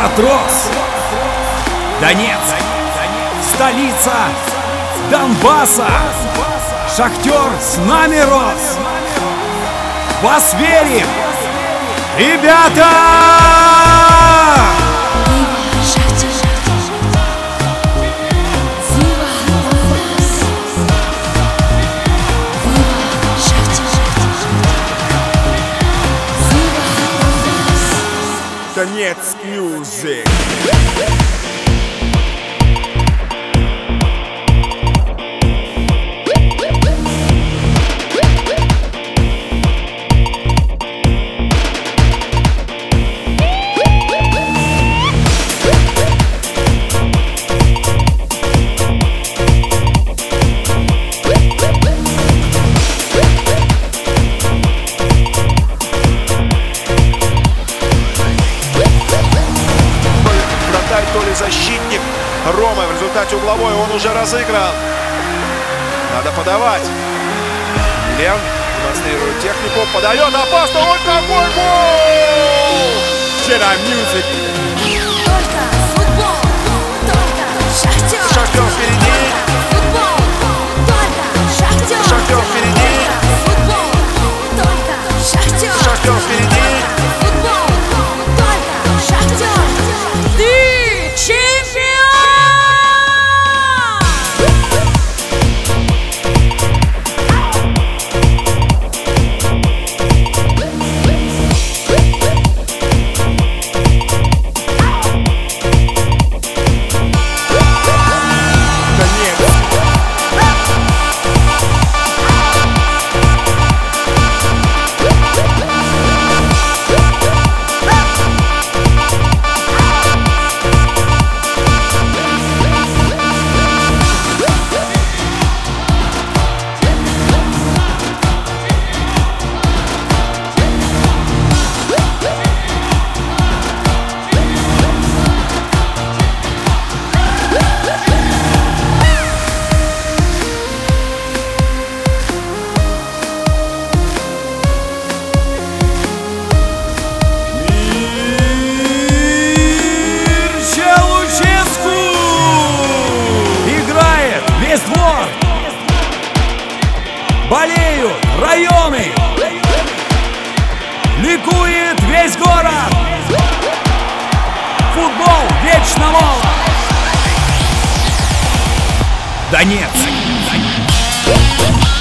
Город рос, Донецк, столица Донбасса. Шахтер с нами рос. Вас верим, ребята! Донецк Music. То ли защитник Рома. В результате угловой он уже разыгран. Надо подавать. Лен демонстрирует технику. Подает опасно. Вот какой гол! Jedi Music. Только футбол, только Шахтер. Шахтер впереди. Футбол, только Шахтер. Шахтер впереди. Футбол, только Шахтер. Шахтер впереди. Футбол, только Шахтер. Ты чемпион! Двор. Болеют районы, ликует весь город. Футбол вечно молод. Донецк.